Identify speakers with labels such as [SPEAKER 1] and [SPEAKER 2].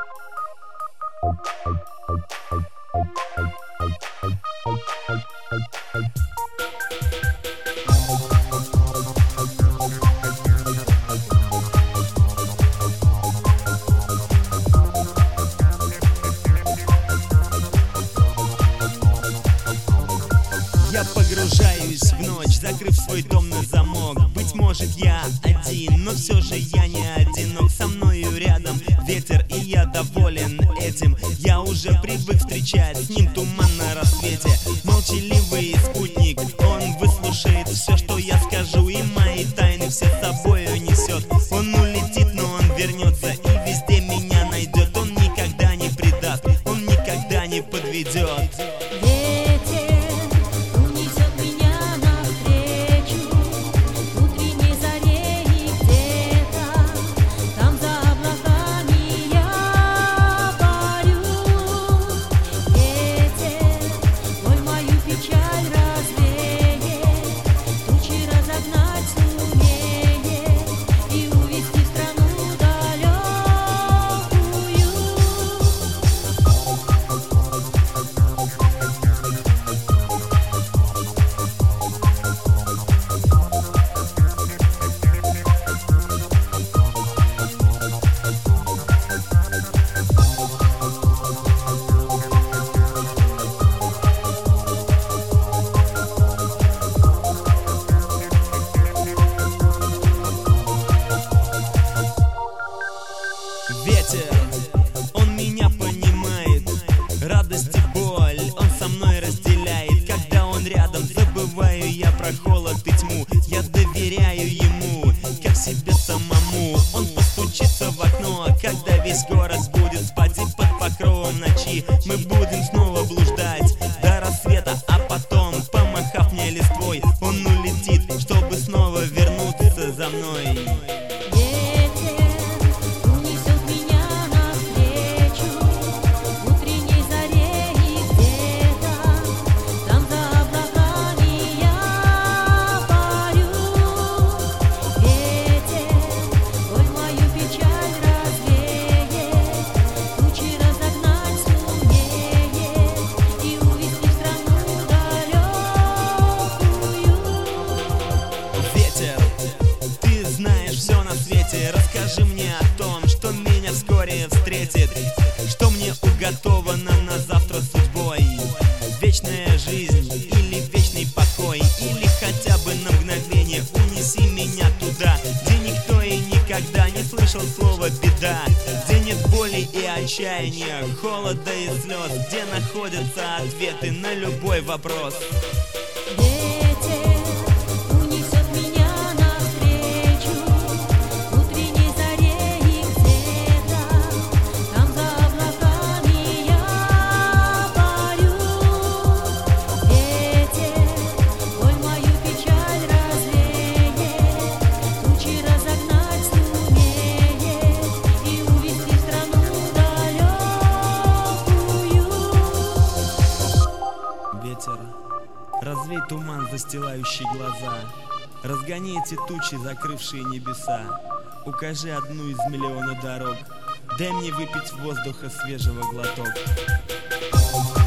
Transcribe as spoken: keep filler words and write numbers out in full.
[SPEAKER 1] Я погружаюсь в ночь, закрыв свой дом на замок. Быть может я один, но все же я не одинок. Со мною рядом ветер, и я доволен этим. Я уже привык встречать с ним туман на рассвете. Молчаливый спутник, он выслушает все, что я скажу, и мои тайны все с собою несет. Он улетит, но он вернется и везде меня найдет. Он никогда не предаст, он никогда не подведет. Ветер, он меня понимает, радость и боль он со мной разделяет. Когда он рядом, забываю я про холод и тьму. Я доверяю ему, как себе самому. Он постучится в окно, когда весь город будет спать, и под покровом ночи мы будем снова блуждать до рассвета, а потом, помахав мне листвой, он улетит, чтобы снова вернуться за мной. Расскажи мне о том, что меня вскоре встретит, что мне уготовано на завтра судьбой. Вечная жизнь или вечный покой, или хотя бы на мгновение унеси меня туда, где никто и никогда не слышал слова беда, где нет боли и отчаяния, холода и слез, где находятся ответы на любой вопрос. Ветер, развей туман, застилающий глаза, разгони эти тучи, закрывшие небеса. Укажи одну из миллиона дорог, дай мне выпить воздуха свежего глоток.